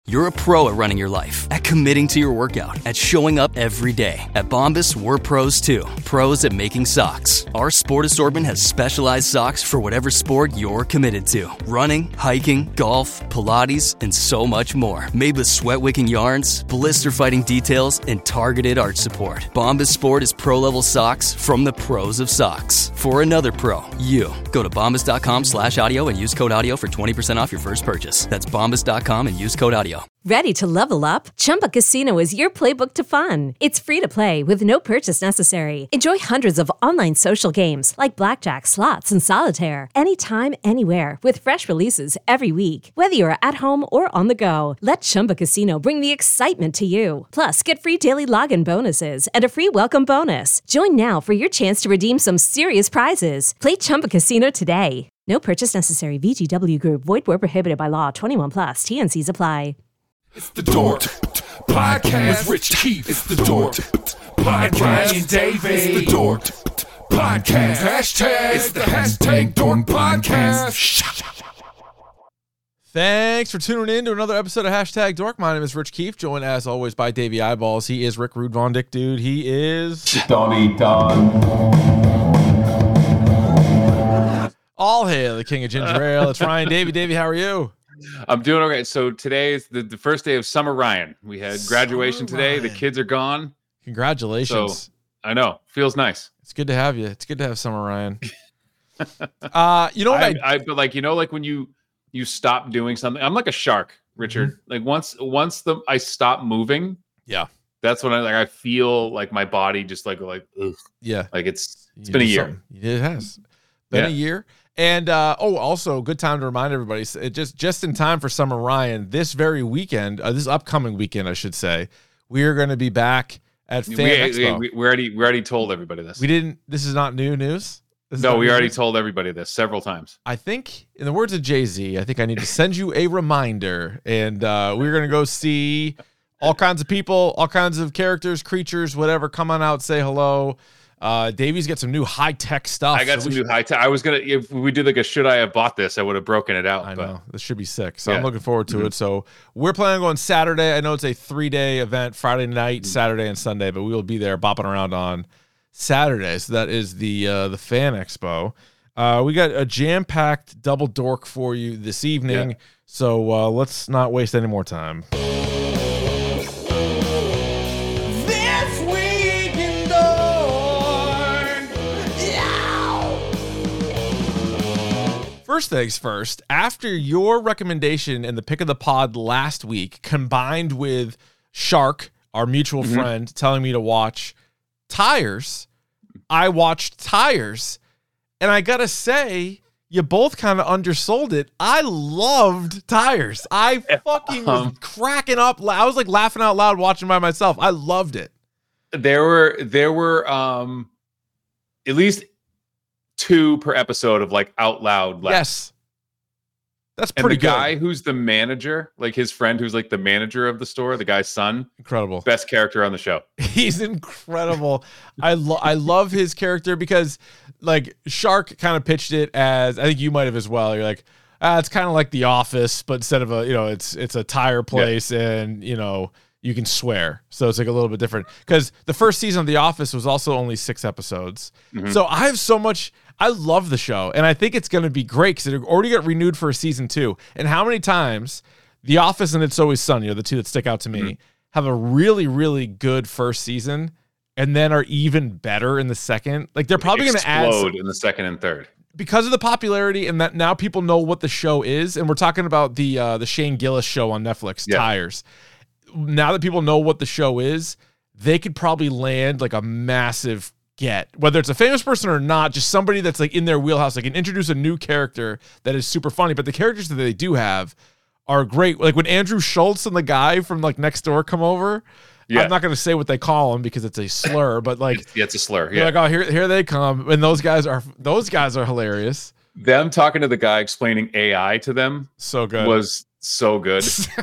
You're a pro at running your life, at committing to your workout, at showing up every day. At Bombas, we're pros too. Pros at making socks. Our sport assortment has specialized socks for whatever sport you're committed to. Running, hiking, golf, Pilates, and so much more. Made with sweat-wicking yarns, blister-fighting details, and targeted arch support. Bombas Sport is pro-level socks from the pros of socks. For another pro, you. Go to bombas.com/audio and use code audio for 20% off your first purchase. That's bombas.com and use code audio. Ready to level up? Chumba Casino is your playbook to fun. It's free to play with no purchase necessary. Enjoy hundreds of online social games like blackjack, slots, and solitaire anytime, anywhere with fresh releases every week. Whether you're at home or on the go, let Chumba Casino bring the excitement to you. Plus, get free daily login bonuses and a free welcome bonus. Join now for your chance to redeem some serious prizes. Play Chumba Casino today. No purchase necessary. VGW Group. Void where prohibited by law. 21 plus. TNCs apply. It's the Dork Podcast with Rich Keefe. It's the Dork Podcast. Ryan David. It's the Dork Podcast. Hashtag. It's the hashtag Dork Podcast. Thanks for tuning in to another episode of Hashtag Dork. My name is Rich Keefe, joined as always by Davey Eyeballs. He is Rick Rude Von Dick Dude. He is Donnie Don. all hail the king of ginger ale. It's Ryan Davey. Davey, how are you? I'm doing okay. So today is the first day of Summer Ryan. We had graduation today. The kids are gone. Congratulations. So, I know. Feels nice. It's good to have you. It's good to have Summer Ryan. You know what but like, you know, like when you stop doing something, I'm like a shark, Richard. Mm-hmm. Like once I stop moving, yeah, that's when I feel like my body just like ugh. Yeah, like it's been a year. It has been a year. And also good time to remind everybody, just in time for Summer Ryan, this very weekend, this upcoming weekend, I should say, we are going to be back at Fan Expo. We already told everybody this. We didn't. This is not new news. No, we already told everybody this several times. I think, in the words of Jay-Z, I think I need to send you a reminder. And we're going to go see all kinds of people, all kinds of characters, creatures, whatever. Come on out, say hello. Davey's got some new high-tech stuff. I got some new high-tech. I was going to, if we did like a should I have bought this, I would have broken it out. I know. This should be sick. So I'm looking forward to it. So we're planning on going Saturday. I know it's a 3-day event, Friday night, Saturday, and Sunday, but we will be there bopping around on Saturday. So that is the Fan Expo. We got a jam-packed double dork for you this evening. So let's not waste any more time. This week in Dork. First things first, after your recommendation and the pick of the pod last week, combined with Shark, our mutual friend, telling me to watch Tires, I watched Tires, and I gotta say, you both kind of undersold it. I loved Tires. I fucking was cracking up. I was like laughing out loud watching by myself. I loved it. There were at least 2 per episode of like out loud laughs. Yes. That's pretty good. And the guy who's the manager, like his friend who's like the manager of the store, the guy's son. Incredible. Best character on the show. He's incredible. I love his character because like Shark kind of pitched it as, I think you might have as well. You're like, it's kind of like The Office, but instead of it's a tire place and, you can swear. So it's like a little bit different because the first season of The Office was also only 6 episodes. Mm-hmm. So I have so much, I love the show and I think it's going to be great because it already got renewed for a season 2. And how many times The Office and It's Always Sunny, the 2 that stick out to me, have a really, really good first season and then are even better in the second. Like they're probably going to explode in the second and third. Because of the popularity and that now people know what the show is. And we're talking about the Shane Gillis show on Netflix, Tires. Now that people know what the show is, they could probably land like a massive get, whether it's a famous person or not, just somebody that's like in their wheelhouse. They can introduce a new character that is super funny, but the characters that they do have are great. Like when Andrew Schultz and the guy from like next door come over, I'm not going to say what they call him because it's a slur, but like, it's a slur. You're like, oh, here they come. And those guys are hilarious. Them talking to the guy explaining AI to them. So good. Was so good.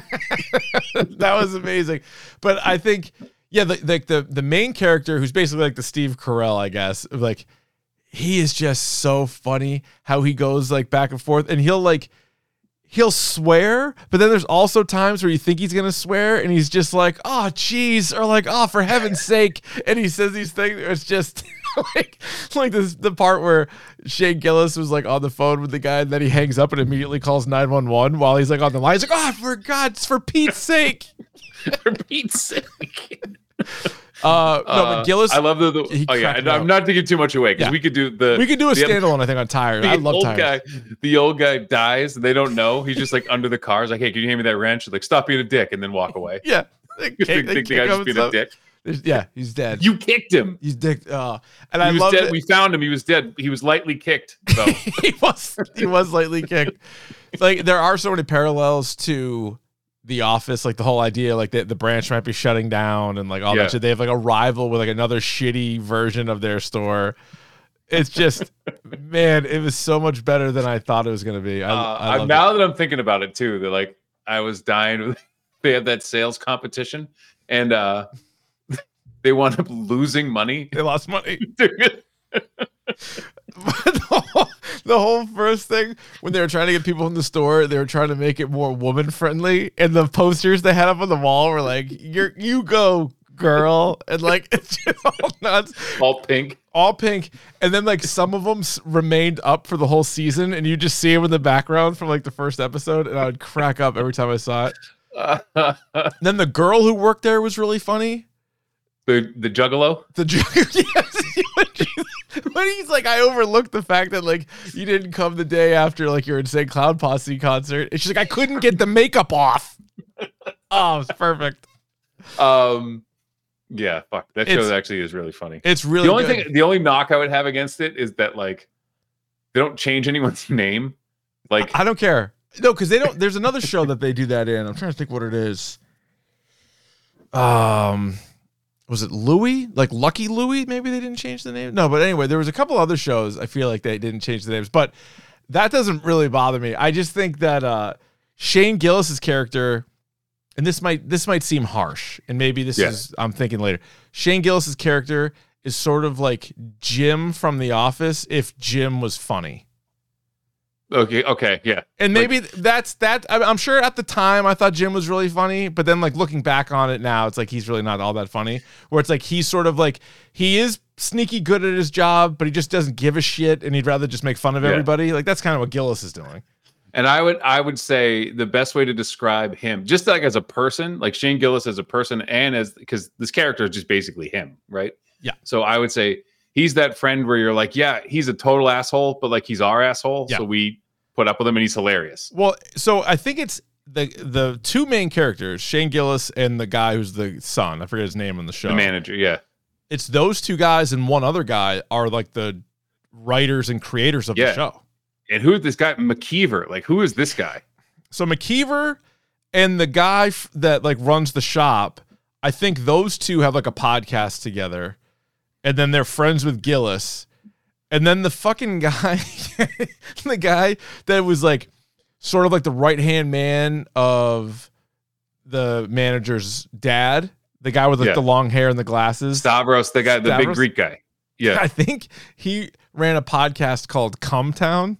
That was amazing. But I think, the main character who's basically like the Steve Carell, I guess, like he is just so funny how he goes like back and forth and he'll he'll swear, but then there's also times where you think he's gonna swear, and he's just like, "Oh, geez," or like, "Oh, for heaven's sake," and he says these things. It's just like this the part where Shane Gillis was like on the phone with the guy, and then he hangs up and immediately calls 911 while he's like on the line. He's like, "Oh, for Pete's sake." For Pete's sake. No, but Gillis. I love I'm not thinking too much away because we could do a standalone. I think on Tires. I love Tires. The old guy dies. And they don't know. He's just like under the car. He's like, "Hey, can you hand me that wrench?" Like, "Stop being a dick," and then walk away. Yeah, the guy's just being a dick. Yeah, he's dead. You kicked him. He's dick. And he I was love dead. We found him. He was dead. He was lightly kicked. So he was lightly kicked. Like there are so many parallels to The Office, like the whole idea, like the branch might be shutting down and like all that shit. They have like a rival with like another shitty version of their store. It's just, man, it was so much better than I thought it was going to be. I now that I'm thinking about it too, they're like, I was dying. They had that sales competition and they wound up losing money. They lost money. The whole first thing when they were trying to get people in the store, they were trying to make it more woman friendly, and the posters they had up on the wall were like, "You go, girl," and like it's just all nuts, all pink, and then like some of them remained up for the whole season, and you just see them in the background from like the first episode, and I would crack up every time I saw it. Then the girl who worked there was really funny. The juggalo? Yes. When he's like, I overlooked the fact that like you didn't come the day after like your Insane Clown Posse concert. And she's like, I couldn't get the makeup off. Oh, it's perfect. Yeah, fuck. That show actually is really funny. It's really the only knock I would have against it is that like they don't change anyone's name. Like I don't care. No, because they don't. There's another show that they do that in. I'm trying to think what it is. Was it Louie? Like Lucky Louie? Maybe they didn't change the name. No, but anyway, there was a couple other shows I feel like they didn't change the names, but that doesn't really bother me. I just think that Shane Gillis's character, and this might seem harsh, and maybe this is I'm thinking later. Shane Gillis's character is sort of like Jim from The Office if Jim was funny. Okay, yeah. And maybe that's that. I'm sure at the time I thought Jim was really funny, but then like looking back on it now, it's like he's really not all that funny. Where it's like he's sort of like he is sneaky good at his job, but he just doesn't give a shit, and he'd rather just make fun of everybody. Like that's kind of what Gillis is doing. And I would say the best way to describe him, just like as a person, like Shane Gillis as a person, and as because this character is just basically him, right? Yeah. So I would say he's that friend where you're like, yeah, he's a total asshole, but like he's our asshole. Yeah. So we put up with him and he's hilarious. Well, so I think it's the two main characters, Shane Gillis and the guy who's the son. I forget his name on the show. The manager, yeah. It's those two guys and one other guy are like the writers and creators of the show. And who is this guy? McKeever. Like, who is this guy? So McKeever and the guy that like runs the shop, I think those two have like a podcast together, and then they're friends with Gillis. And then the fucking guy, the guy that was like sort of like the right-hand man of the manager's dad, the guy with like the long hair and the glasses. Stavros, the big Greek guy. Yeah. I think he ran a podcast called Cumtown.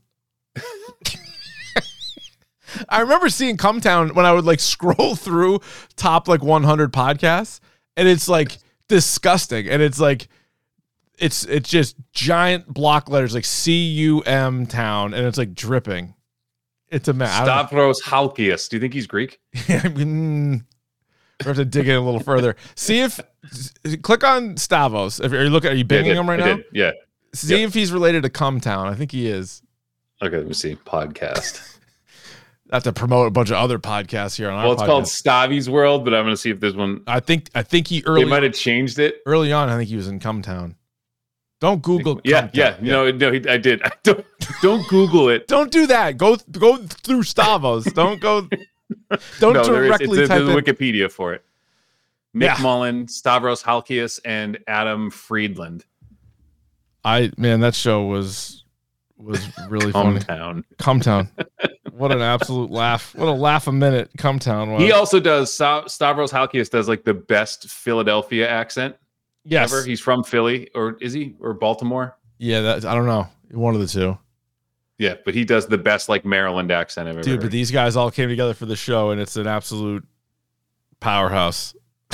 I remember seeing Cumtown when I would like scroll through top like 100 podcasts, and it's like disgusting. And it's like, it's just giant block letters like CUM town, and it's like dripping. It's a mess. Stavros Halkias. Do you think he's Greek? I mean, we have to dig in a little further. See if click on Stavros. Are you binging him right now? Yeah. See if he's related to Cumtown. I think he is. Okay, let me see. Podcast. Not to promote a bunch of other podcasts here on our podcast. Well, it's called Stavi's World, but I'm going to see if there's one. I think he They might have changed it early on. I think he was in Cumtown. Don't Google. Yeah. No, I did. Don't Google it. Don't do that. Go through Stavros. Don't go. Don't directly type in Wikipedia for it. Mick Mullen, Stavros Halkias, and Adam Friedland. That show was really funny. Cumtown. What an absolute laugh. What a laugh a minute Cumtown was. He also does, Stavros Halkias does like the best Philadelphia accent ever. He's from Philly, or is he? Or Baltimore? Yeah, I don't know. One of the two. Yeah, but he does the best like Maryland accent I've ever Dude, heard. but these guys all came together for the show, and it's an absolute powerhouse.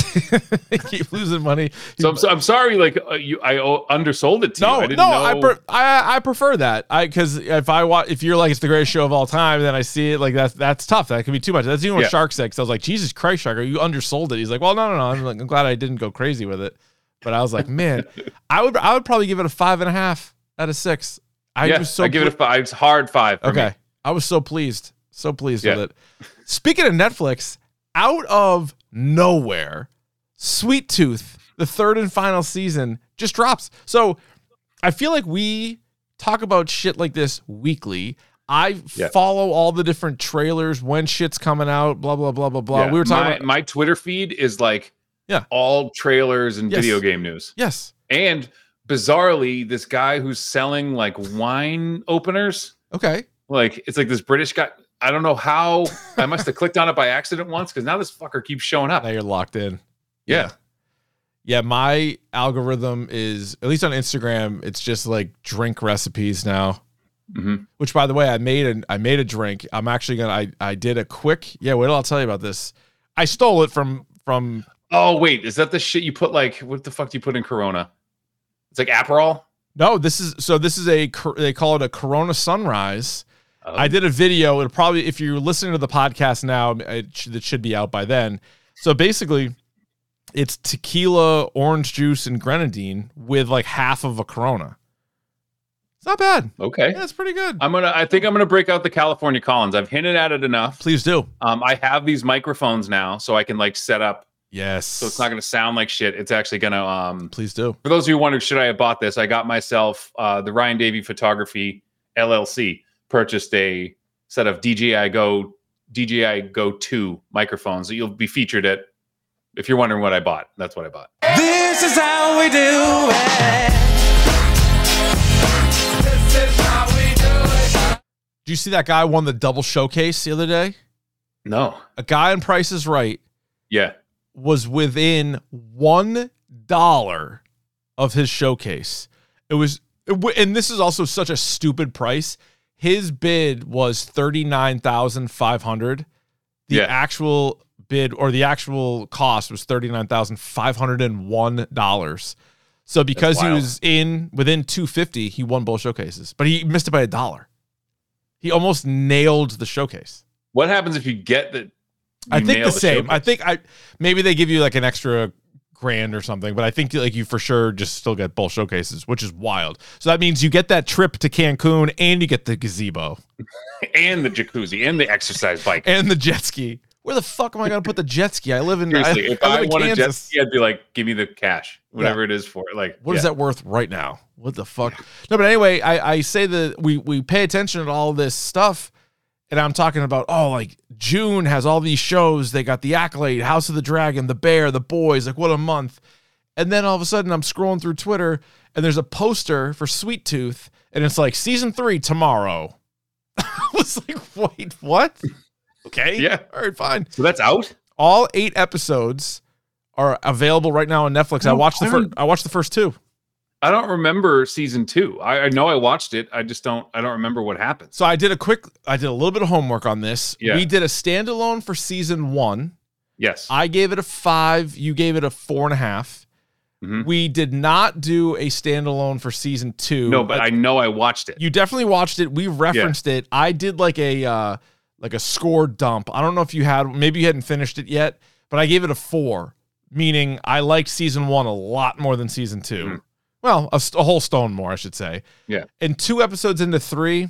They keep losing money. So I'm sorry, like I undersold it to you. I didn't know. I prefer that. Because if you're like it's the greatest show of all time, then I see it like that's tough. That could be too much. That's even what Shark said. 'Cause I was like, Jesus Christ, Shark, you undersold it. He's like, well, no. I'm glad I didn't go crazy with it. But I was like, man, I would probably give it a 5.5 out of 6. I give it a 5. It's hard 5. Okay, me. I was so pleased with it. Speaking of Netflix, out of nowhere, Sweet Tooth, the 3rd and final season, just drops. So I feel like we talk about shit like this weekly. I follow all the different trailers when shit's coming out, blah, blah, blah, blah, blah. We were talking about my Twitter feed is like all trailers and video game news. Yes. And bizarrely, this guy who's selling like wine openers. Okay. Like it's like this British guy. I don't know how I must have clicked on it by accident once because now this fucker keeps showing up. Now you're locked in. Yeah. Yeah, my algorithm is, at least on Instagram, it's just like drink recipes now. Mm-hmm. Which, by the way, I made a drink. I'm actually I did a quick. Yeah, wait till I'll tell you about this. I stole it from. Oh wait, is that the shit you put like? What the fuck do you put in Corona? It's like Aperol. No, this is they call it a Corona Sunrise. I did a video. It'll probably, if you're listening to the podcast now, it should be out by then. So basically, it's tequila, orange juice, and grenadine with like half of a Corona. It's not bad. Okay, yeah, it's pretty good. I think I'm gonna break out the California Collins. I've hinted at it enough. Please do. I have these microphones now, so I can like set up. Yes. So it's not gonna sound like shit. It's actually gonna. Please do. For those of you who wonder, should I have bought this? I got myself the Ryan Davey Photography LLC. Purchased a set of DJI Go 2 microphones that you'll be featured at. If you're wondering what I bought, that's what I bought. This is how we do it. This is how we do it. Did you see that guy won the double showcase the other day? No. A guy on Price is Right. Yeah. Was within $1 of his showcase. And this is also such a stupid price. His bid was $39,500. The actual bid or the actual cost was $39,501. So because he was within $250, he won both showcases, but he missed it by $1. He almost nailed the showcase. What happens if you get the? I think the same. I think maybe they give you like an extra $1,000 or something, but I think like you for sure just still get both showcases, which is wild. So that means you get that trip to Cancun and you get the gazebo and the jacuzzi and the exercise bike and the jet ski. Where the fuck am I going to put the jet ski? I live in Seriously, if I want Kansas. a jet ski, I'd be like, give me the cash, whatever it is for it. Like, what is that worth right now? What the fuck? No, but anyway, I say that we pay attention to all this stuff. And I'm talking about, like June has all these shows. They got The Accolade, House of the Dragon, The Bear, The Boys. Like, what a month. And then all of a sudden I'm scrolling through Twitter and there's a poster for Sweet Tooth. And it's like season 3 tomorrow. I was like, wait, what? Okay. Yeah. All right, fine. So that's out? All 8 episodes are available right now on Netflix. I watched the first 2. I don't remember season 2. I know I watched it. I don't remember what happened. So I did a little bit of homework on this. Yeah. We did a standalone for season 1. Yes. I gave it a 5. You gave it a 4.5. Mm-hmm. We did not do a standalone for season 2. No, but I know I watched it. You definitely watched it. We referenced it. I did like a score dump. I don't know if maybe you hadn't finished it yet, but I gave it a 4, meaning I liked season 1 a lot more than season 2. Mm-hmm. Well, a whole stone more, I should say. Yeah. And 2 episodes into 3,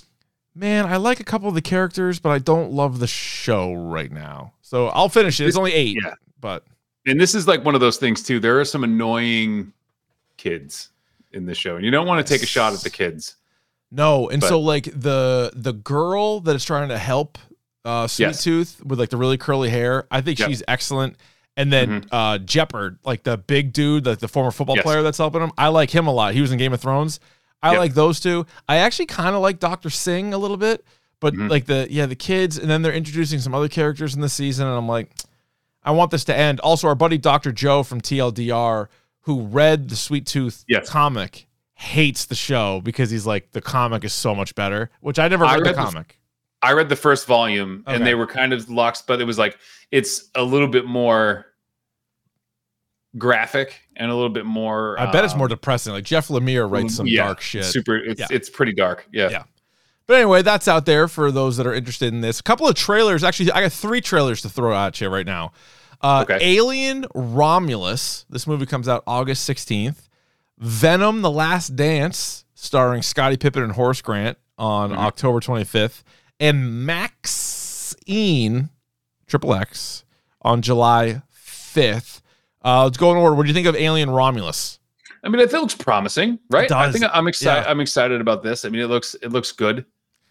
man, I like a couple of the characters, but I don't love the show right now. So I'll finish it. It's only 8. Yeah. And this is like one of those things, too. There are some annoying kids in this show, and you don't want to take a shot at the kids. No. And so, like, the girl that is trying to help Sweet Tooth with, like, the really curly hair, I think she's excellent. And then Jeopard, like the big dude, like the former football player that's helping him, I like him a lot. He was in Game of Thrones. I like those two. I actually kind of like Dr. Singh a little bit, but like the kids, and then they're introducing some other characters in this season, and I'm like, I want this to end. Also, our buddy Dr. Joe from TLDR, who read the Sweet Tooth comic, hates the show because he's like, the comic is so much better, which I never read the comic. I read the first volume Okay. and they were kind of locked, but it was like, it's a little bit more graphic and a little bit more. I bet it's more depressing. Like Jeff Lemire writes some dark shit. It's pretty dark. Yeah. But anyway, that's out there for those that are interested in this. A couple of trailers. Actually, I got 3 trailers to throw at you right now. Okay. Alien Romulus. This movie comes out August 16th. Venom: The Last Dance, starring Scottie Pippen and Horace Grant, on October 25th. And Maxine, XXX, on July 5th. Let's go in order. What do you think of Alien Romulus? I mean, it looks promising, right? It does. I think I'm excited. Yeah. I'm excited about this. I mean, it looks good.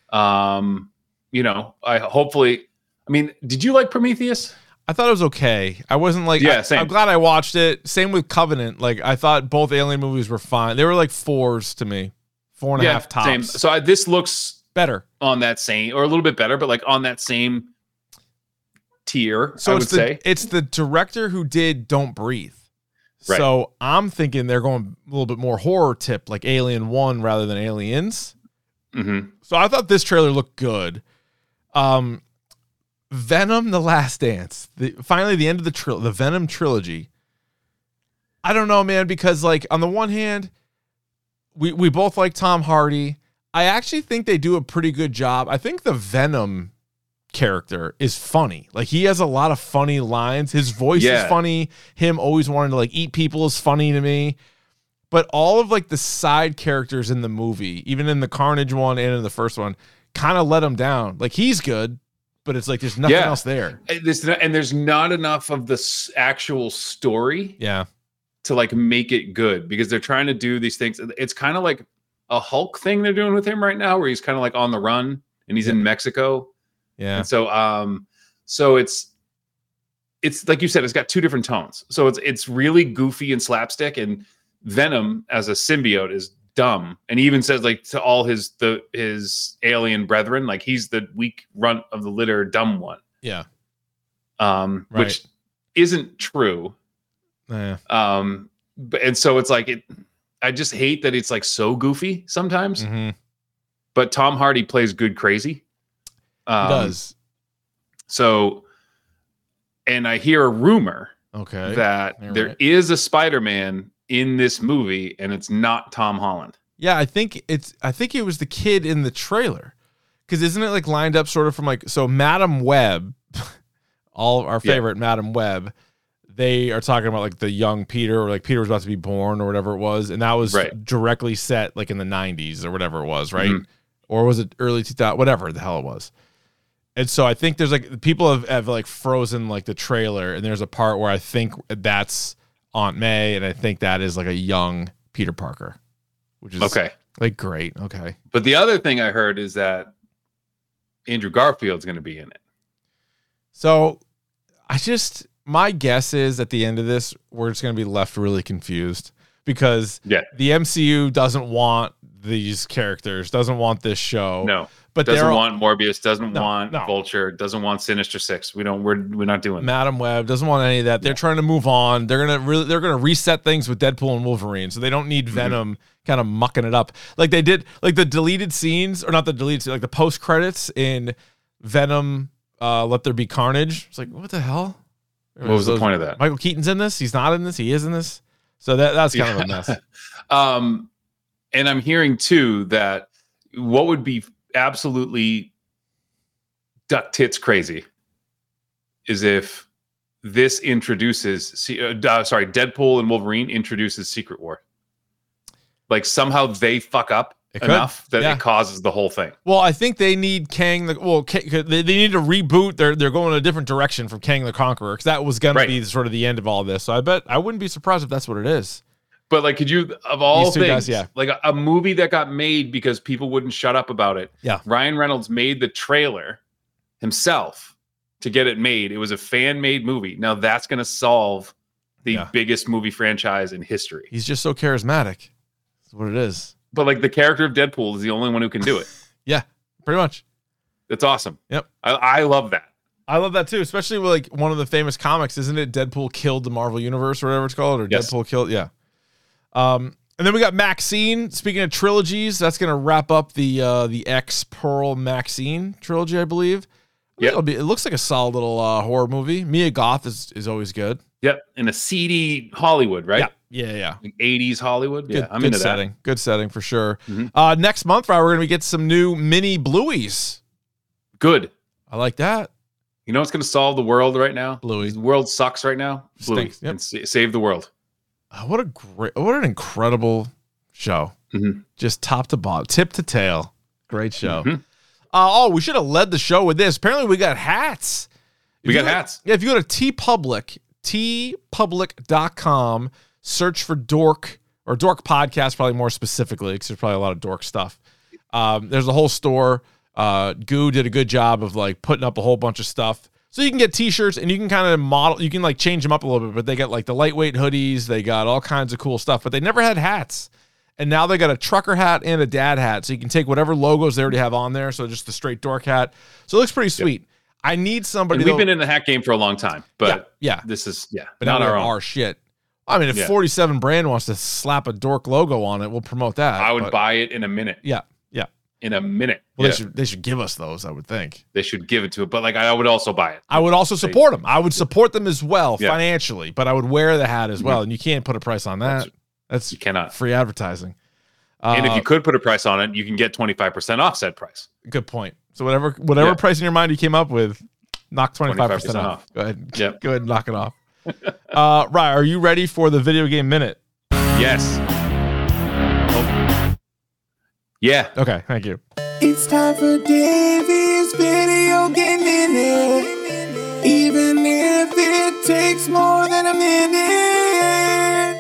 Did you like Prometheus? I thought it was okay. I wasn't like, same. I'm glad I watched it. Same with Covenant. Like, I thought both Alien movies were fine. They were like 4s to me, 4.5 tops. Same. So this looks better on that same, or a little bit better, but like on that same tier. So I would say it's the director who did Don't Breathe. Right. So I'm thinking they're going a little bit more horror tip, like Alien 1 rather than Aliens. Mm-hmm. So I thought this trailer looked good. Venom: The Last Dance. Finally, the end of the Venom trilogy. I don't know, man, because like on the one hand, we both like Tom Hardy. I actually think they do a pretty good job. I think the Venom character is funny. Like, he has a lot of funny lines. His voice is funny. Him always wanting to like eat people is funny to me. But all of like the side characters in the movie, even in the Carnage one and in the first one, kind of let him down. Like, he's good, but it's like there's nothing else there. And there's not enough of the actual story to like make it good, because they're trying to do these things. It's kind of like a Hulk thing they're doing with him right now, where he's kind of like on the run and he's in Mexico. Yeah. And so it's like you said, it's got 2 different tones. So it's really goofy and slapstick, and Venom as a symbiote is dumb. And he even says, like, to all his alien brethren, like, he's the weak runt of the litter, dumb one. Yeah. Which isn't true. Yeah. And so it's like I just hate that it's like so goofy sometimes. Mm-hmm. But Tom Hardy plays good crazy. He does. So, and I hear a rumor that there is a Spider-Man in this movie, and it's not Tom Holland. Yeah, I think it was the kid in the trailer, because isn't it like lined up sort of from like, so Madam Web, all of our favorite Madam Web, they are talking about like the young Peter, or like Peter was about to be born or whatever it was, and that was directly set like in the 90s or whatever it was, right? Mm-hmm. Or was it early 2000, whatever the hell it was. And so I think there's like, people have like frozen like the trailer, and there's a part where I think that's Aunt May, and I think that is like a young Peter Parker, which is like great. Okay. But the other thing I heard is that Andrew Garfield's going to be in it. So my guess is at the end of this, we're just going to be left really confused, because the MCU doesn't want these characters, doesn't want this show. No. But doesn't want Morbius, doesn't want Vulture, doesn't want Sinister Six. We're not doing Madam Web, doesn't want any of that. They're trying to move on. They're gonna reset things with Deadpool and Wolverine, so they don't need Venom kind of mucking it up like they did, like the deleted scenes, or not the deleted scenes, like the post credits in Venom. Let There Be Carnage. It's like, what the hell? What was the point of that? Michael Keaton's in this. He's not in this. He is in this. So that's kind of a mess. And I'm hearing too that what would be absolutely duck tits crazy is if this introduces Deadpool and Wolverine introduces Secret War. Like, somehow they fuck up enough that it causes the whole thing. Well, I think they need Kang. They need to reboot. They're going in a different direction from Kang the Conqueror, because that was going to be sort of the end of all this. So I wouldn't be surprised if that's what it is. But like, could you, of all things, like a movie that got made because people wouldn't shut up about it. Yeah. Ryan Reynolds made the trailer himself to get it made. It was a fan-made movie. Now that's going to solve the biggest movie franchise in history. He's just so charismatic. That's what it is. But like, the character of Deadpool is the only one who can do it. Yeah, pretty much. It's awesome. Yep. I love that. I love that too, especially with like one of the famous comics, isn't it? Deadpool killed the Marvel Universe, or whatever it's called, or Deadpool killed. Yeah. And then we got Maxine. Speaking of trilogies, that's going to wrap up the X Pearl Maxine trilogy, I believe. Yeah, it looks like a solid little horror movie. Mia Goth is always good. Yep, in a seedy Hollywood, right? Yeah. Like 80s Hollywood. Good, I'm good into setting. that. Good setting for sure. Mm-hmm. Next month, Ryan, we're going to get some new mini Blueies. Good. I like that. You know what's going to solve the world right now? Bluey. The world sucks right now. Bluey. Stinks. Yep. And save the world. What an incredible show. Mm-hmm. Just top to bottom, tip to tail. Great show. Mm-hmm. We should have led the show with this. Apparently we got hats. We got hats. Yeah, if you go to tpublic.com, search for Dork or Dork Podcast, probably more specifically, because there's probably a lot of dork stuff. There's a whole store. Goo did a good job of like putting up a whole bunch of stuff. So you can get t-shirts and you can kind of model, you can like change them up a little bit, but they got like the lightweight hoodies, they got all kinds of cool stuff, but they never had hats. And now they got a trucker hat and a dad hat. So you can take whatever logos they already have on there. So just the straight dork hat. So it looks pretty sweet. Yep. I need somebody. And we've been in the hat game for a long time, but this is, but not now our own. Our shit. I mean, if 47 brand wants to slap a dork logo on it, we'll promote that. I would buy it in a minute. Yeah. In a minute. Well, they should give us those, I would think. They should give it to it, but like I would also buy it. I would also support them. I would support them as well financially, but I would wear the hat as well. And you can't put a price on that. You cannot. Free advertising. And if you could put a price on it, you can get 25% off said price. Good point. So whatever price in your mind you came up with, knock 25% off. Go ahead. Yep. Go ahead and knock it off. Right. Are you ready for the video game minute? Yes. Yeah. Okay. Thank you. It's time for Davey's video game minute. Even if it takes more than a minute.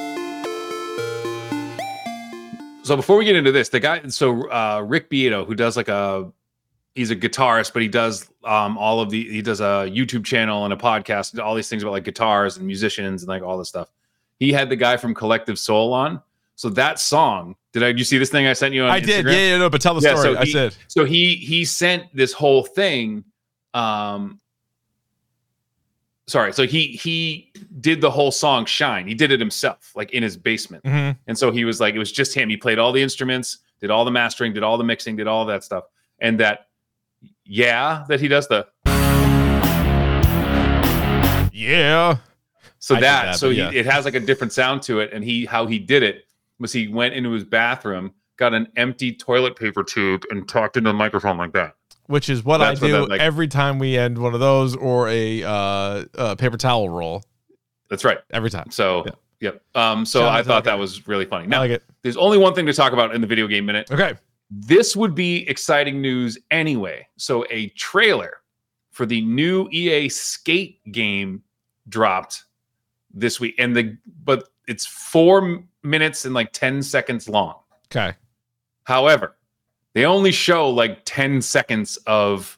So before we get into this, the guy, Rick Beato, who does he's a guitarist, but he does he does a YouTube channel and a podcast, all these things about like guitars and musicians and like all this stuff. He had the guy from Collective Soul on. So that song, did you see this thing I sent you on Instagram? Did. Yeah, no, but tell the story. So he sent this whole thing. So he did the whole song Shine. He did it himself, like in his basement. Mm-hmm. And so he was like, it was just him. He played all the instruments, did all the mastering, did all the mixing, did all that stuff. And that he does the. Yeah. So it has like a different sound to it. And how he did it was he went into his bathroom, got an empty toilet paper tube and talked into the microphone like that. Which is what I do every time we end one of those or a paper towel roll. That's right. Every time. So, yep. So I thought that was really funny. Now, I like it. There's only one thing to talk about in the video game minute. Okay. This would be exciting news anyway. So a trailer for the new EA Skate game dropped this week, but it's 4 minutes and like 10 seconds long. Okay. However, they only show like 10 seconds of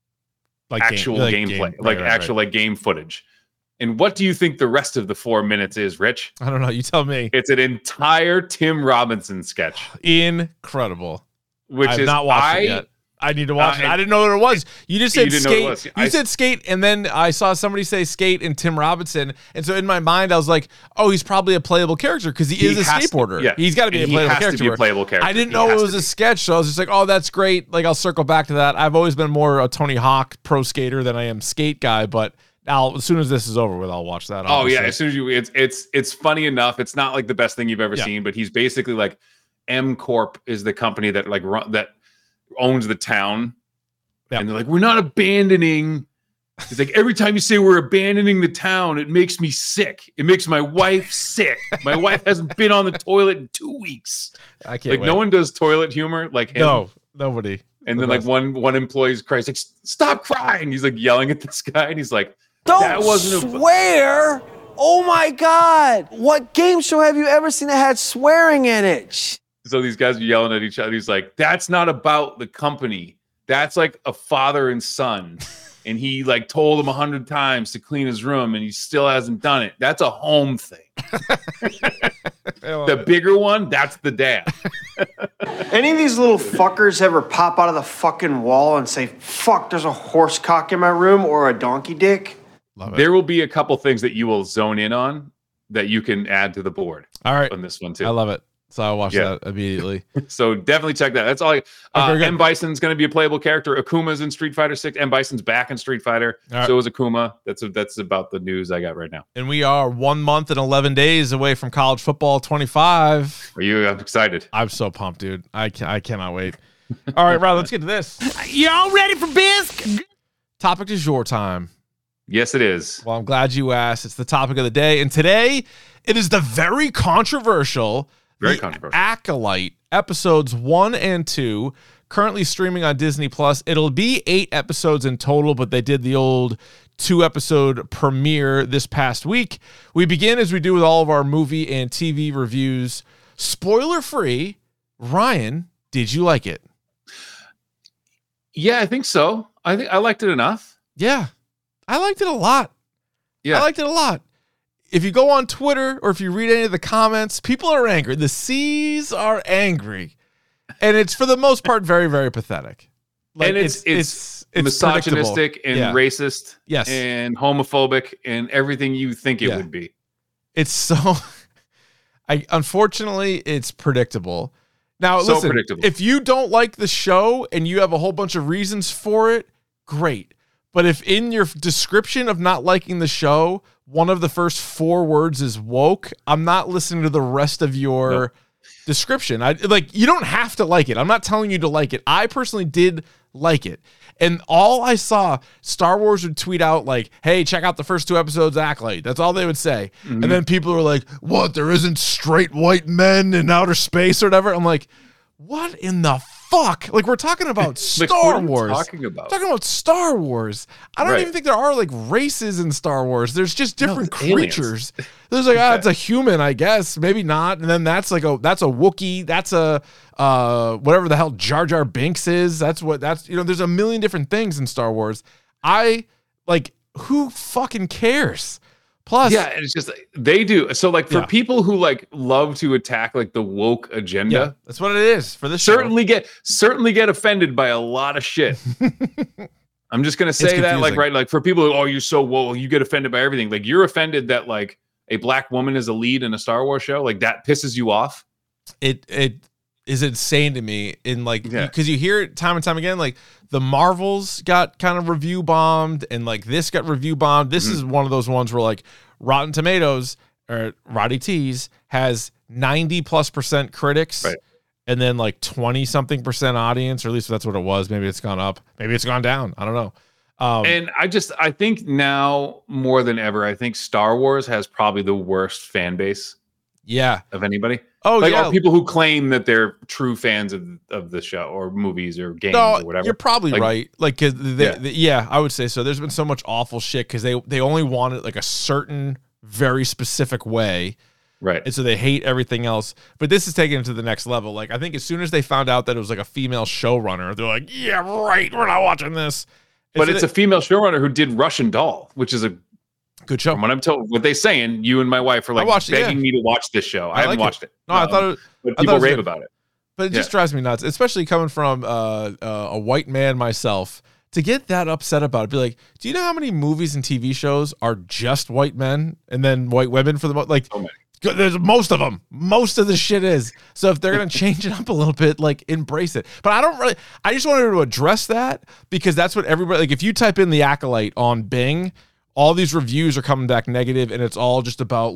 like actual gameplay, like game footage. And what do you think the rest of the 4 minutes is, Rich? I don't know. You tell me. It's an entire Tim Robinson sketch. Incredible. I've not watched it yet. I need to watch it. I didn't know what it was. You just said skate. You said skate, and then I saw somebody say skate and Tim Robinson, and so in my mind I was like, "Oh, he's probably a playable character because he is a skateboarder. He's got to be a playable character." I didn't know it was a sketch, so I was just like, "Oh, that's great." Like I'll circle back to that. I've always been more a Tony Hawk pro skater than I am skate guy, but as soon as this is over with, I'll watch that. Obviously. Oh yeah, as soon as it's funny enough. It's not like the best thing you've ever seen, but he's basically like M Corp is the company that that owns the town. Yep. And they're like, we're not abandoning. It's like every time you say we're abandoning the town, it makes me sick. It makes my wife sick. My wife hasn't been on the toilet in 2 weeks. I can't. No one does toilet humor like him. No, nobody. And then like one employee's cries like, stop crying. He's like yelling at this guy, and he's like, that wasn't swear. Oh my God! What game show have you ever seen that had swearing in it? So these guys are yelling at each other. He's like, that's not about the company. That's like a father and son. And he like told him 100 times to clean his room and he still hasn't done it. That's a home thing. The bigger one, that's the dad. Any of these little fuckers ever pop out of the fucking wall and say, fuck, there's a horse cock in my room or a donkey dick? There will be a couple things that you will zone in on that you can add to the board. All right. on this one too. I love it. So I watched that immediately. So definitely check that. That's all. M. Bison's going to be a playable character. Akuma's in Street Fighter 6. M. Bison's back in Street Fighter. Right. So is Akuma. That's about the news I got right now. And we are 1 month and 11 days away from college football 25. Are you excited? I'm so pumped, dude. I cannot wait. All right, Rob, let's get to this. Y'all ready for Bisque? Topic du jour time. Yes, it is. Well, I'm glad you asked. It's the topic of the day. And today, it is the very controversial Acolyte episodes 1 and 2, currently streaming on Disney Plus. It'll be 8 episodes in total, but they did the old 2-episode premiere this past week. We begin as we do with all of our movie and TV reviews. Spoiler free. Ryan, did you like it? Yeah, I think so. I think I liked it enough. Yeah, I liked it a lot. Yeah, I liked it a lot. If you go on Twitter or if you read any of the comments, people are angry. The C's are angry. And it's, for the most part, very, very pathetic. Like, and it's misogynistic and racist and homophobic and everything you think it would be. It's so... unfortunately, it's predictable. Now, so listen, predictable. If you don't like the show and you have a whole bunch of reasons for it, great. But if in your description of not liking the show, one of the first 4 words is woke, I'm not listening to the rest of your description. You don't have to like it. I'm not telling you to like it. I personally did like it. And all I saw, Star Wars would tweet out like, hey, check out the first 2 episodes of Acolyte. That's all they would say. Mm-hmm. And then people were like, what, there isn't straight white men in outer space or whatever? I'm like, what in the fuck? Like, we're talking about Star Wars. Talking about Star Wars. I don't even think there are like races in Star Wars. There's just different creatures. There's like, it's a human, I guess. Maybe not. And then that's a Wookiee. That's a whatever the hell Jar Jar Binks is. There's a million different things in Star Wars. Who fucking cares? Plus, it's just they do. So for people who love to attack the woke agenda, that's what it is for this. Certainly get offended by a lot of shit. I'm just gonna say that for people who, you're so woke, you get offended by everything. You're offended that a black woman is a lead in a Star Wars show. That pisses you off. It is insane to me because you hear it time and time again. The Marvels got kind of review bombed and this got review bombed. This is one of those ones where Rotten Tomatoes or Roddy T's has 90+% critics and then 20-something% audience, or at least that's what it was. Maybe it's gone up. Maybe it's gone down. I don't know. And I think now more than ever, I think Star Wars has probably the worst fan base. Yeah. Of anybody. Oh, yeah. Or people who claim that they're true fans of the show or movies or games or whatever. You're probably right. I would say so. There's been so much awful shit because they only want it a certain very specific way. Right. And so they hate everything else. But this is taking it to the next level. I think as soon as they found out that it was a female showrunner, they're like, yeah, right, we're not watching this. But it's a female showrunner who did Russian Doll, which is a good show. From what I'm told, what they saying, you and my wife are begging me to watch this show. I haven't watched it. No, I thought but people rave about it. But it just drives me nuts, especially coming from a white man myself. To get that upset about it, be like, do you know how many movies and TV shows are just white men and then white women for the most? There's most of them. Most of the shit is. So if they're going to change it up a little bit, embrace it. But I just wanted to address that because that's what everybody, if you type in The Acolyte on Bing, all these reviews are coming back negative and it's all just about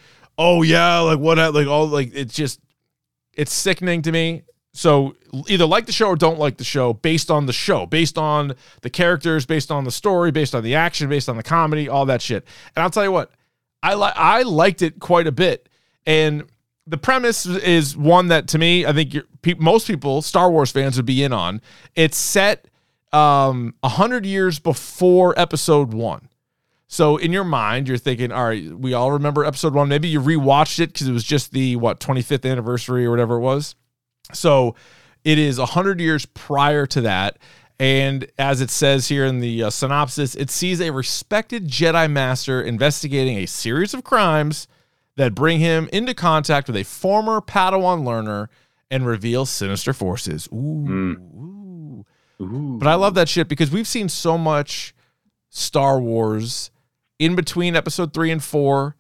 it's sickening to me. So either like the show or don't like the show based on the characters, based on the story, based on the action, based on the comedy, all that shit. And I'll tell you what, I liked it quite a bit. And the premise is one that, to me, I think most people, Star Wars fans, would be in on. It's set 100 years before Episode 1. So in your mind, you're thinking, all right, we all remember Episode 1. Maybe you rewatched it because it was just the 25th anniversary or whatever it was. So it is 100 years prior to that. And as it says here in the synopsis, it sees a respected Jedi Master investigating a series of crimes that bring him into contact with a former Padawan learner and reveal sinister forces. Ooh. But I love that shit because we've seen so much Star Wars in between Episode 3 and 4.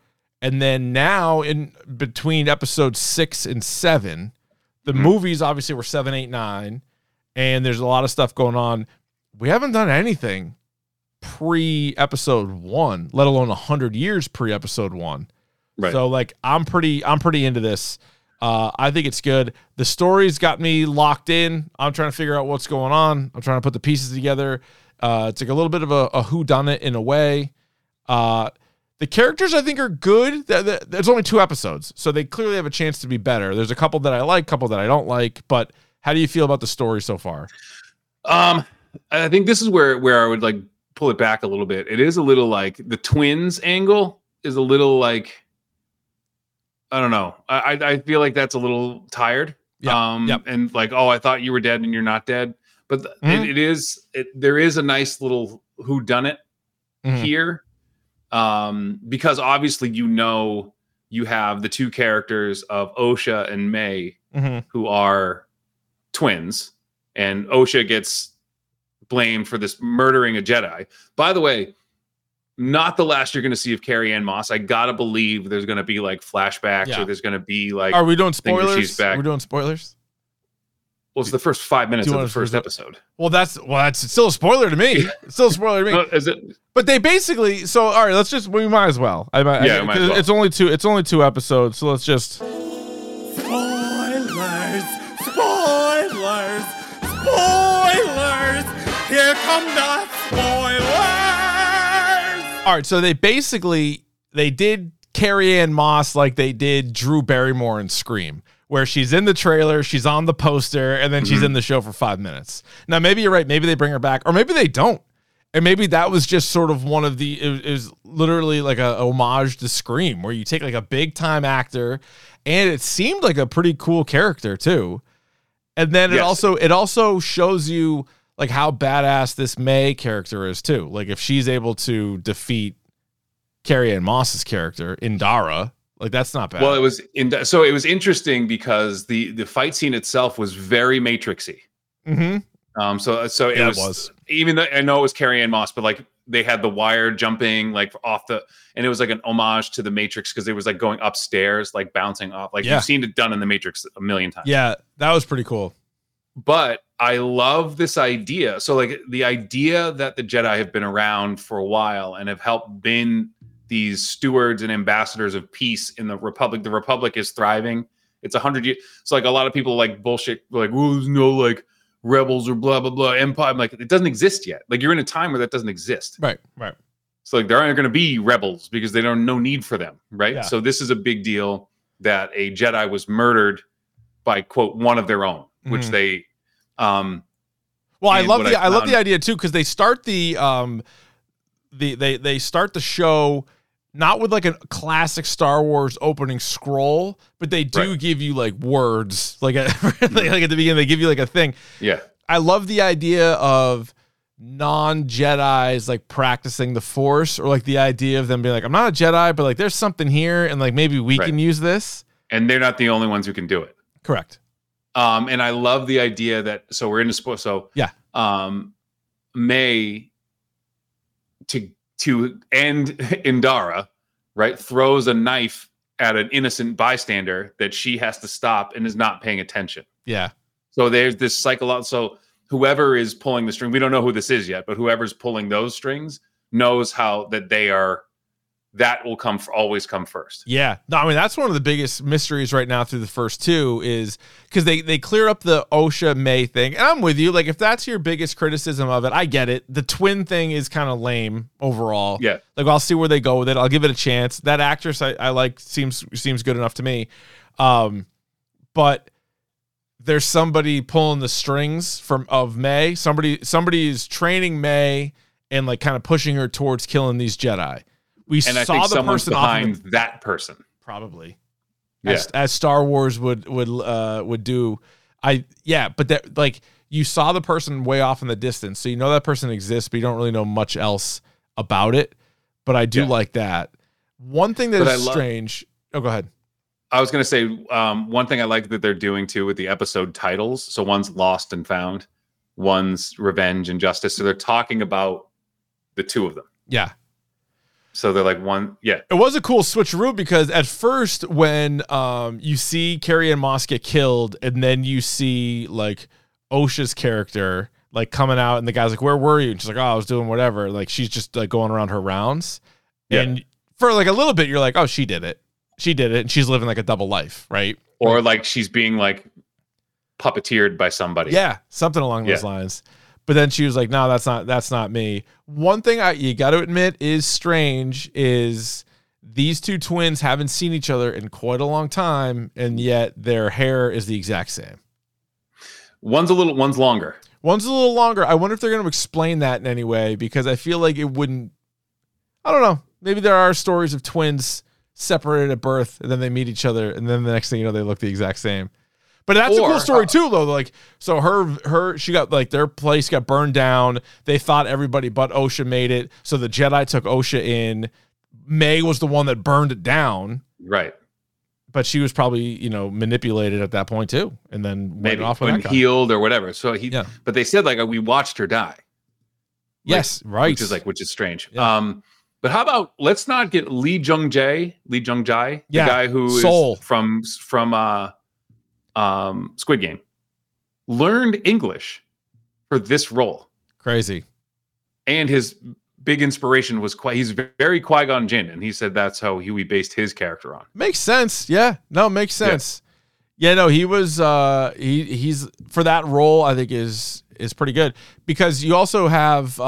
And then now in between episodes 6 and 7, the movies obviously were 7, 8, 9, and there's a lot of stuff going on. We haven't done anything pre-episode 1, let alone 100 years pre-episode 1. Right. So like I'm pretty into this. I think it's good. The story's got me locked in. I'm trying to figure out what's going on. I'm trying to put the pieces together. It's like a little bit of a whodunit in a way. The characters I think are good. There's only 2 episodes, so they clearly have a chance to be better. There's a couple that I like, couple that I don't like. But how do you feel about the story so far? I think this is where I would like pull it back a little bit. It is a little like the twins angle is a little like, I don't know. I feel like that's a little tired. Yep. And like, oh, I thought you were dead and you're not dead. But there is a nice little whodunit here. Because obviously, you have the 2 characters of Osha and May who are twins, and Osha gets blamed for this murdering a Jedi. By the way, not the last you're going to see of Carrie-Anne Moss. I gotta believe there's going to be like flashbacks, or there's going to be like. Are we doing spoilers? She's back. We're doing spoilers. Well, it's the first 5 minutes of the first episode. Well, that's still a spoiler to me. It's still a spoiler to me. Is it? But they basically. So all right, we might as well. We might as well. It's only 2. It's only 2 episodes. So let's just. Spoilers! Here come the spoilers! All right, so they did Carrie-Anne Moss like they did Drew Barrymore in Scream, where she's in the trailer, she's on the poster, and then she's in the show for 5 minutes. Now, maybe you're right. Maybe they bring her back, or maybe they don't. And maybe that was just sort of one of it was literally like a homage to Scream, where you take like a big time actor, and it seemed like a pretty cool character too. And then it also shows you like how badass this May character is too. Like if she's able to defeat Carrie-Anne Moss's character, Indara, like that's not bad. Well, it was interesting because the fight scene itself was very Matrixy. So it was even though I know it was Carrie-Anne Moss, but like they had the wire jumping like off and it was like an homage to the Matrix because it was like going upstairs, like bouncing off. Like you've seen it done in the Matrix a million times. Yeah, that was pretty cool. But I love this idea. So like the idea that the Jedi have been around for a while and have helped been these stewards and ambassadors of peace in the Republic. The Republic is thriving. It's 100 years. So like a lot of people like bullshit, like, well, there's no like rebels or blah, blah, blah, empire. I'm like, it doesn't exist yet. Like you're in a time where that doesn't exist. Right. So like there aren't going to be rebels because they don't no need for them. Right. Yeah. So this is a big deal that a Jedi was murdered by quote one of their own, which they well, I love the idea too, because they start they start the show not with like a classic Star Wars opening scroll, but they do give you like words, like like at the beginning they give you like a thing. Yeah, I love the idea of non-Jedis like practicing the Force, or like the idea of them being like, I'm not a Jedi, but like there's something here, and like maybe we can use this. And they're not the only ones who can do it. Correct. And I love the idea that we're into sports. So yeah, May to end Indara, right, throws a knife at an innocent bystander that she has to stop and is not paying attention. Yeah. So there's this psychological. So whoever is pulling the string, we don't know who this is yet, but whoever's pulling those strings knows how that will always come first. Yeah. No, I mean, that's one of the biggest mysteries right now through the first 2 is because they clear up the Osha May thing. And I'm with you. Like, if that's your biggest criticism of it, I get it. The twin thing is kind of lame overall. Yeah. Like, I'll see where they go with it. I'll give it a chance. That actress I like seems good enough to me. But there's somebody pulling the strings of May. Somebody is training May and like kind of pushing her towards killing these Jedi. I think the person behind that person, probably, yeah. as Star Wars would do. But that like you saw the person way off in the distance, so you know that person exists, but you don't really know much else about it. But I do like that. One thing that is strange. Oh, go ahead. I was going to say one thing I like that they're doing too with the episode titles. So one's Lost and Found, one's Revenge and Justice. So they're talking about the 2 of them. Yeah. So they're like one. Yeah. It was a cool switcheroo because at first when you see Carrie Ann Moss get killed and then you see like OSHA's character like coming out and the guy's like, where were you? And she's like, oh, I was doing whatever. Like she's just like going around her rounds. Yeah. And for like a little bit, you're like, oh, she did it. She did it. And she's living like a double life, right? Or like she's being like puppeteered by somebody. Yeah, something along those lines. But then she was like, no, that's not me. One thing you got to admit is strange is these two twins haven't seen each other in quite a long time, and yet their hair is the exact same. One's longer. One's a little longer. I wonder if they're going to explain that in any way, because I feel like it wouldn't. I don't know. Maybe there are stories of twins separated at birth, and then they meet each other, and then the next thing you know, they look the exact same. But that's a cool story too, though. Like, so she got like their place got burned down. They thought everybody but OSHA made it, so the Jedi took OSHA in. May was the one that burned it down, right? But she was probably manipulated at that point too, and then maybe went off with that healed or whatever. So but they said like we watched her die. Yes, right. Which is strange. Yeah. But how about let's not get Lee Jung Jae, the guy who Soul. is from Squid Game, learned English for this role. Crazy. And his big inspiration was he's very Qui-Gon Jinn, and he said that's how we based his character on. Makes sense. Yeah. No, makes sense. Yeah, no, he was he's for that role, I think is pretty good, because you also have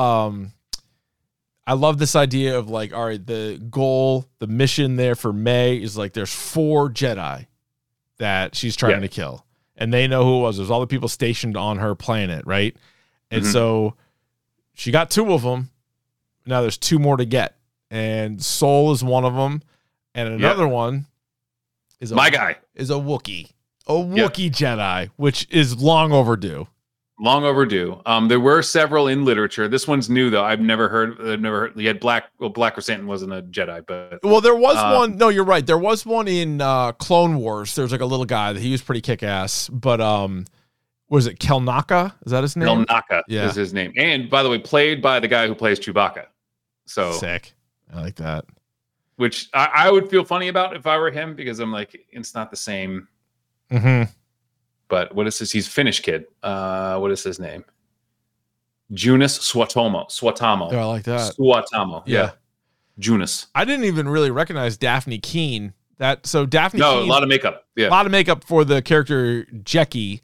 I love this idea of like, all right, the goal, the mission there for May is like there's 4 Jedi that she's trying to kill, and they know who it was. There's all the people stationed on her planet, right? And so she got 2 of them. Now there's 2 more to get, and Soul is one of them, and another one is my guy is a Wookiee Jedi, which is long overdue. Long overdue. There were several in literature. This one's new though. I've never heard. He had Black Chrysanthemum wasn't a Jedi, but there was one. No, you're right. There was one in Clone Wars. There's like a little guy that he was pretty kick ass. But was it Kelnaka? Is that his name? Kelnaka is his name. And by the way, played by the guy who plays Chewbacca. So sick. I like that. Which I would feel funny about if I were him, because I'm like, it's not the same. Mm-hmm. But what is this? He's Finnish kid. What is his name? Jonas Swatamo. Oh, I like that. Swatamo. Yeah. Jonas. I didn't even really recognize Daphne Keene. Daphne Keene, a lot of makeup. Yeah. A lot of makeup for the character Jecki,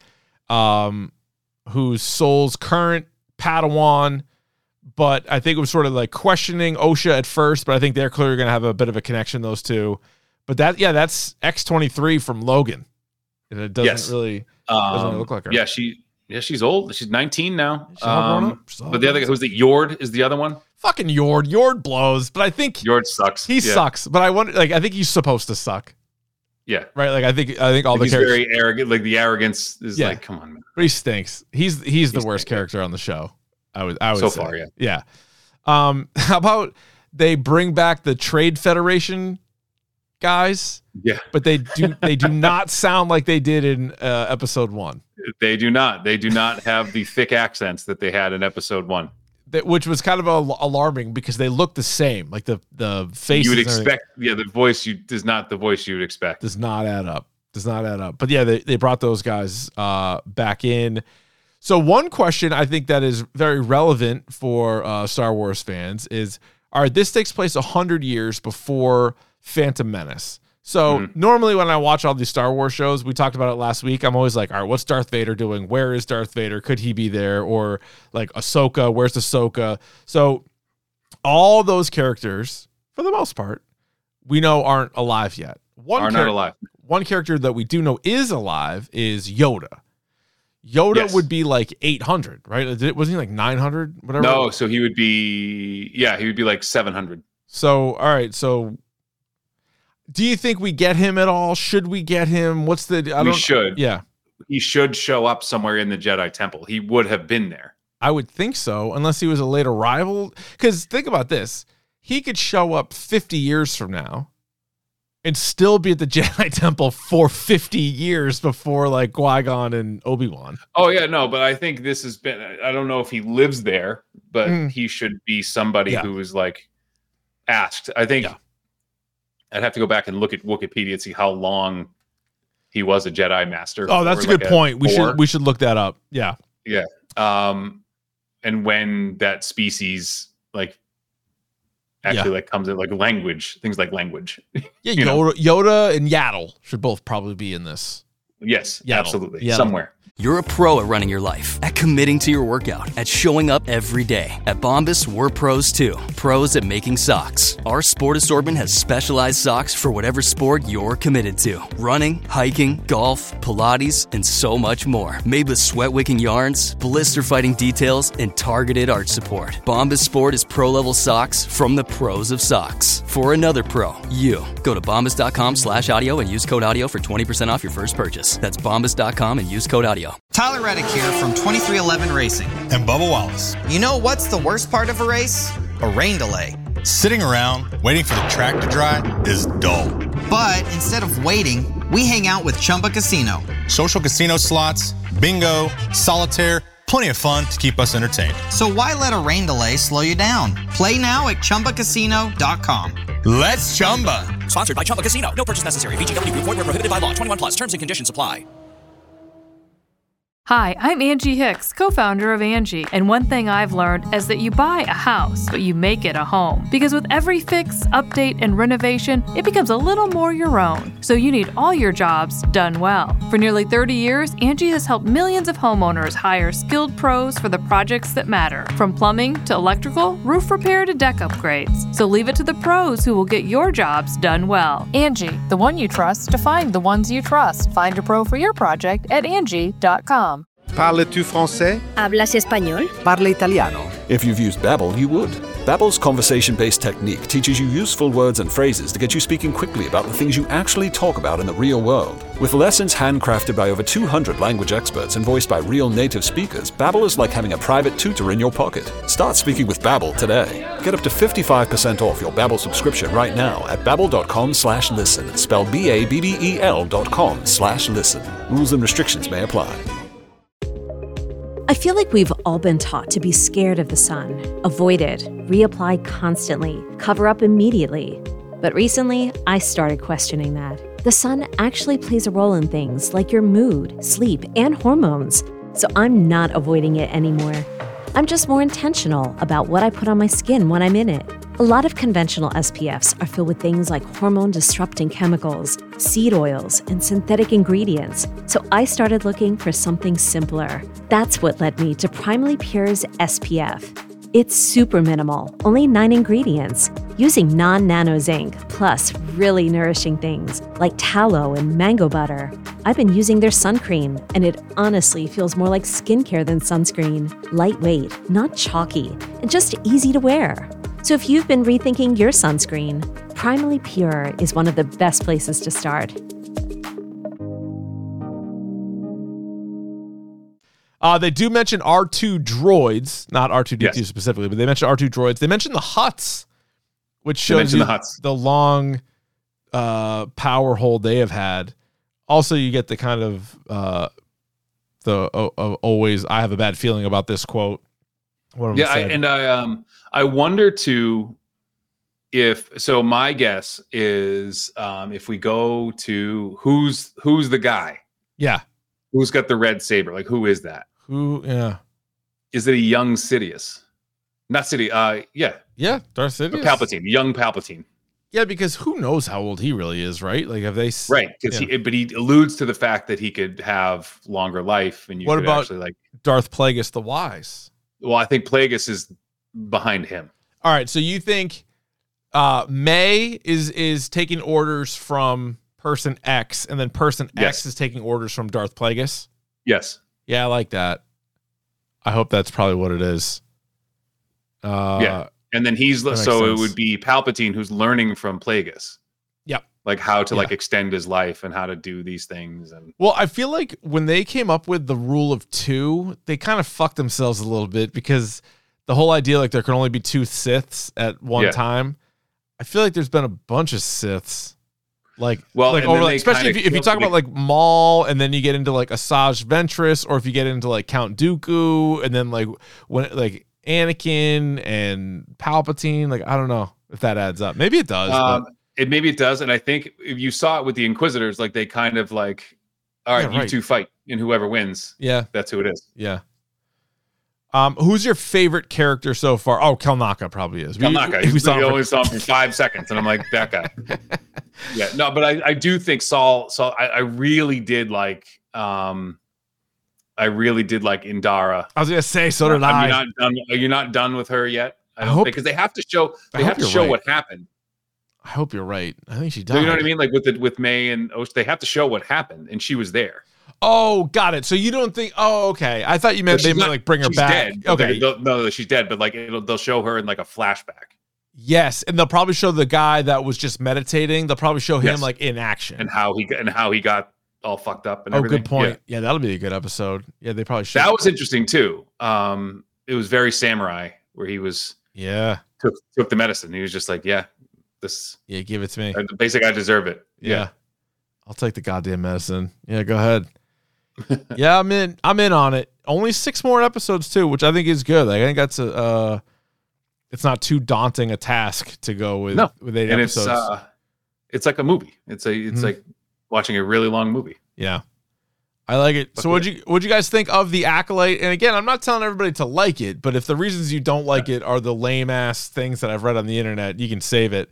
who's Soul's current Padawan. But I think it was sort of like questioning OSHA at first, but I think they're clearly going to have a bit of a connection, those two. But that's X-23 from Logan. And it doesn't really look like her. Yeah, she's old. She's 19 now. She's all grown up. But the other guy, who's the Yord, is the other one. Fucking Yord. Yord blows, but I think Yord sucks. He sucks, but I wonder. Like, I think he's supposed to suck. Yeah. Right. Like, I think all the he's characters very arrogant. Like the arrogance is like, come on, man. But he stinks. He's the worst character on the show. I would so say. far, yeah. Yeah. How about they bring back the Trade Federation guys? Yeah. But they do not sound like they did in episode 1. They do not. They do not have the thick accents that they had in episode 1. Which was kind of alarming because they look the same. Like the faces. You would expect, the voice is not the voice you would expect. Does not add up. But yeah, they brought those guys back in. So one question I think that is very relevant for Star Wars fans is, all right, this takes place 100 years before Phantom Menace. So normally when I watch all these Star Wars shows, we talked about it last week, I'm always like, all right, what's Darth Vader doing? Where is Darth Vader? Could he be there? Or like Ahsoka, where's Ahsoka? So all those characters, for the most part, we know aren't alive yet. Not alive. One character that we do know is alive is Yoda. Yoda would be like 800, right? Wasn't he like 900? Whatever. No, so he would be like 700. So, all right. So, do you think we get him at all? Should we get him? We should. Yeah. He should show up somewhere in the Jedi Temple. He would have been there. I would think so, unless he was a late arrival. Because think about this. He could show up 50 years from now and still be at the Jedi Temple for 50 years before like Qui-Gon and Obi-Wan. Oh yeah, no, but I think this has been, I don't know if he lives there, but he should be somebody who is like asked. I think I'd have to go back and look at Wikipedia and see how long he was a Jedi Master. Oh, that's a good point. We should look that up. Yeah. Yeah. And when that species actually comes in, like language, things like language. Yeah, Yoda and Yaddle should both probably be in this. Yes, Yaddle. absolutely. Yaddle. Somewhere. You're a pro at running your life, at committing to your workout, at showing up every day. At Bombas, we're pros too. Pros at making socks. Our sport assortment has specialized socks for whatever sport you're committed to. Running, hiking, golf, Pilates, and so much more. Made with sweat-wicking yarns, blister-fighting details, and targeted arch support. Bombas Sport is pro-level socks from the pros of socks. For another pro, you. Go to bombas.com/audio and use code audio for 20% off your first purchase. That's bombas.com and use code audio. Tyler Reddick here from 2311 Racing. And Bubba Wallace. You know what's the worst part of a race? A rain delay. Sitting around waiting for the track to dry is dull. But instead of waiting, we hang out with Chumba Casino. Social casino slots, bingo, solitaire, plenty of fun to keep us entertained. So why let a rain delay slow you down? Play now at ChumbaCasino.com. Let's Chumba. Sponsored by Chumba Casino. No purchase necessary. VGW Group. Void where prohibited by law. 21 plus. Terms and conditions apply. Hi, I'm Angie Hicks, co-founder of Angie, and one thing I've learned is that you buy a house, but you make it a home. Because with every fix, update, and renovation, it becomes a little more your own. So you need all your jobs done well. For nearly 30 years, Angie has helped millions of homeowners hire skilled pros for the projects that matter. From plumbing to electrical, roof repair to deck upgrades. So leave it to the pros who will get your jobs done well. Angie, the one you trust to find the ones you trust. Find a pro for your project at Angie.com. Parles-tu français? ¿Hablas español? Parla italiano. If you've used Babbel, you would. Babbel's conversation-based technique teaches you useful words and phrases to get you speaking quickly about the things you actually talk about in the real world. With lessons handcrafted by over 200 language experts and voiced by real native speakers, Babbel is like having a private tutor in your pocket. Start speaking with Babbel today. Get up to 55% off your Babbel subscription right now at babbel.com/listen. Spelled BABBEL.com/listen. Rules and restrictions may apply. I feel like we've all been taught to be scared of the sun, avoid it, reapply constantly, cover up immediately. But recently, I started questioning that. The sun actually plays a role in things like your mood, sleep, and hormones. So I'm not avoiding it anymore. I'm just more intentional about what I put on my skin when I'm in it. A lot of conventional SPFs are filled with things like hormone-disrupting chemicals, seed oils, and synthetic ingredients. So I started looking for something simpler. That's what led me to Primally Pure's SPF. It's super minimal, only 9 ingredients, using non-nano zinc, plus really nourishing things like tallow and mango butter. I've been using their sun cream, and it honestly feels more like skincare than sunscreen. Lightweight, not chalky, and just easy to wear. So if you've been rethinking your sunscreen, Primally Pure is one of the best places to start. They do mention R2 droids, not R2-D2 specifically, but they mention R2 droids. They mention the Hutts, which shows you the long power hold they have had. Also, you get the kind of always, I have a bad feeling about this quote. I wonder too so my guess is if we go to who's the guy? Yeah. Who's got the red saber? Like, who is that? Is it a young Sidious? Not Sidious. Yeah, Darth Sidious. Palpatine, young Palpatine. Yeah, because who knows how old he really is, right? Like, have they? Right, because he alludes to the fact that he could have longer life, and what about Darth Plagueis the Wise? Well, I think Plagueis is behind him. All right, so you think May is taking orders from Person X, and then Person X is taking orders from Darth Plagueis? Yes. Yeah, I like that. I hope that's probably what it is. Yeah, and then it would be Palpatine who's learning from Plagueis. Yep. Like how to extend his life and how to do these things. And well, I feel like when they came up with the rule of 2, they kind of fucked themselves a little bit, because the whole idea like there can only be 2 Siths at one time. I feel like there's been a bunch of Siths. Especially if you talk about like Maul, and then you get into like Asajj Ventress, or if you get into like Count Dooku, and then like when like Anakin and Palpatine. Like, I don't know if that adds up. Maybe it does. Maybe it does. And I think if you saw it with the Inquisitors, like they kind of like, all right, you two fight, and whoever wins, that's who it is. Yeah. Who's your favorite character so far? Oh, Kelnaka probably is. Kelnaka. We only saw him for 5 seconds, and I'm like, that guy. Yeah, no, but I do think Saul. I really did like. I really did like Indara. I was gonna say, so did I. Are you not done with her yet? I don't think, because they have to show. They have to show what happened. I hope you're right. I think she died. So you know what I mean? Like with May and Osh, they have to show what happened, and she was there. Oh, got it. So you don't think? Oh, okay. I thought you meant might like bring her back. Dead. Okay, no, she's dead. But like they'll show her in like a flashback. Yes, and they'll probably show the guy that was just meditating. They'll probably show him like in action and how he got all fucked up and everything. Good point. Yeah, that'll be a good episode. Yeah, they probably should. That was interesting too. It was very samurai where he was. Yeah, took the medicine. He was just like, this. Yeah, give it to me. Basically, I deserve it. Yeah. I'll take the goddamn medicine. Yeah, go ahead. Yeah, I'm in on it. Only 6 more episodes too, which I think is good. Like, I think that's it's not too daunting a task to go with 8 episodes. It's like a movie. It's like watching a really long movie. Yeah. I like it. So what'd you guys think of The Acolyte? And again, I'm not telling everybody to like it, but if the reasons you don't like it are the lame ass things that I've read on the internet, you can save it.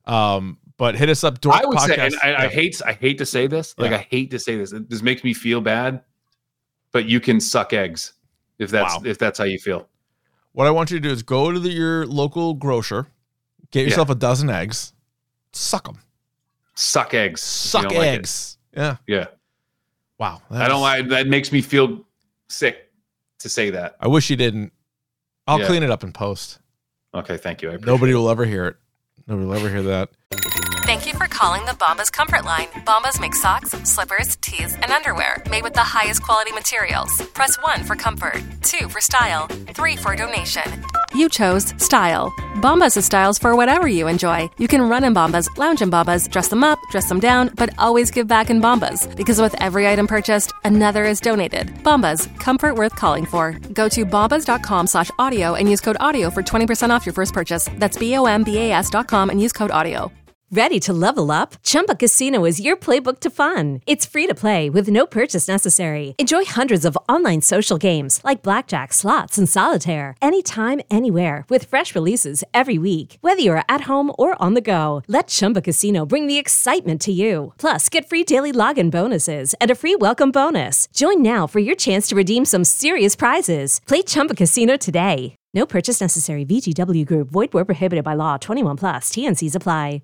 But hit us up, Dork I would Podcast. say, and I hate to say this. Like, I hate to say this. This makes me feel bad, but you can suck eggs if that's how you feel. What I want you to do is go to your local grocer, get yourself a dozen eggs, suck them. Suck eggs. Suck eggs. Like yeah. Wow. I don't like that. Makes me feel sick to say that. I wish you didn't. I'll clean it up in post. Okay, thank you. Nobody will ever hear it. Nobody will ever hear that. Thank you for calling the Bombas Comfort Line. Bombas make socks, slippers, tees, and underwear made with the highest quality materials. Press 1 for comfort, 2 for style, 3 for donation. You chose style. Bombas has styles for whatever you enjoy. You can run in Bombas, lounge in Bombas, dress them up, dress them down, but always give back in Bombas. Because with every item purchased, another is donated. Bombas, comfort worth calling for. Go to bombas.com/audio and use code AUDIO for 20% off your first purchase. That's BOMBAS.com and use code AUDIO. Ready to level up? Chumba Casino is your playbook to fun. It's free to play with no purchase necessary. Enjoy hundreds of online social games like blackjack, slots, and solitaire anytime, anywhere with fresh releases every week. Whether you're at home or on the go, let Chumba Casino bring the excitement to you. Plus, get free daily login bonuses and a free welcome bonus. Join now for your chance to redeem some serious prizes. Play Chumba Casino today. No purchase necessary. VGW Group. Void where prohibited by law. 21+. TNCs apply.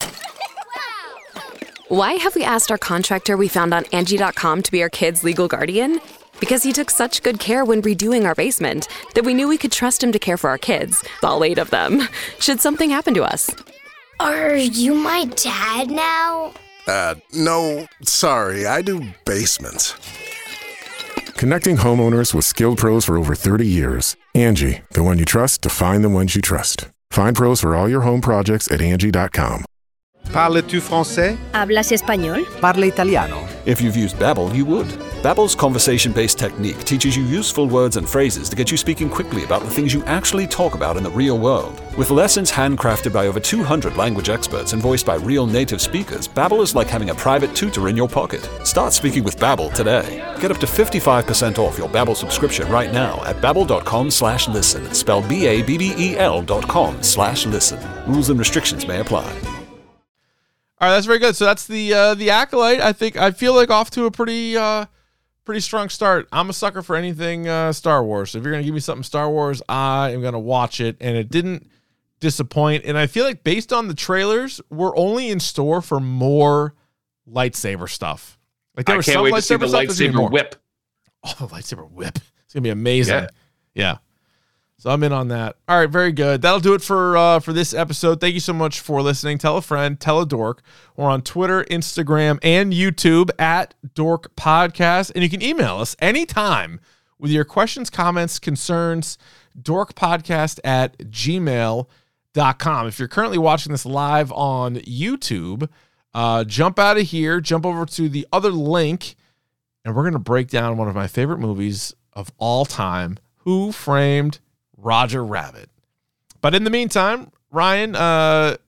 Why have we asked our contractor we found on Angie.com to be our kids' legal guardian? Because he took such good care when redoing our basement that we knew we could trust him to care for our kids, all 8 of them, should something happen to us. Are you my dad now? No, sorry, I do basements. Connecting homeowners with skilled pros for over 30 years. Angie, the one you trust to find the ones you trust. Find pros for all your home projects at Angie.com. Parles-tu français? ¿Hablas español? Parla italiano. If you've used Babbel, you would. Babbel's conversation-based technique teaches you useful words and phrases to get you speaking quickly about the things you actually talk about in the real world. With lessons handcrafted by over 200 language experts and voiced by real native speakers, Babbel is like having a private tutor in your pocket. Start speaking with Babbel today. Get up to 55% off your Babbel subscription right now at babbel.com/listen. Spelled BABBEL.com/listen. Rules and restrictions may apply. All right, that's very good. So that's the Acolyte. I feel like off to a pretty strong start. I'm a sucker for anything Star Wars. So if you're gonna give me something Star Wars, I am gonna watch it. And it didn't disappoint. And I feel like based on the trailers, we're only in store for more lightsaber stuff. Like there was some wait to see the lightsaber whip. Oh, the lightsaber whip! It's gonna be amazing. Yeah. So I'm in on that. All right, very good. That'll do it for this episode. Thank you so much for listening. Tell a friend, tell a dork. We're on Twitter, Instagram, and YouTube at Dork Podcast. And you can email us anytime with your questions, comments, concerns, dorkpodcast@gmail.com. If you're currently watching this live on YouTube, jump out of here, jump over to the other link, and we're going to break down one of my favorite movies of all time, Who Framed Roger Rabbit. But in the meantime, Ryan,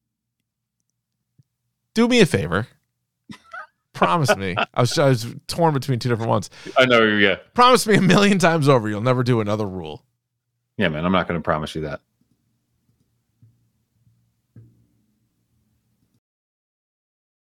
do me a favor. Promise me. I was torn between two different ones. I know, yeah. Promise me 1,000,000 times over you'll never do another rule. Yeah, man, I'm not going to promise you that.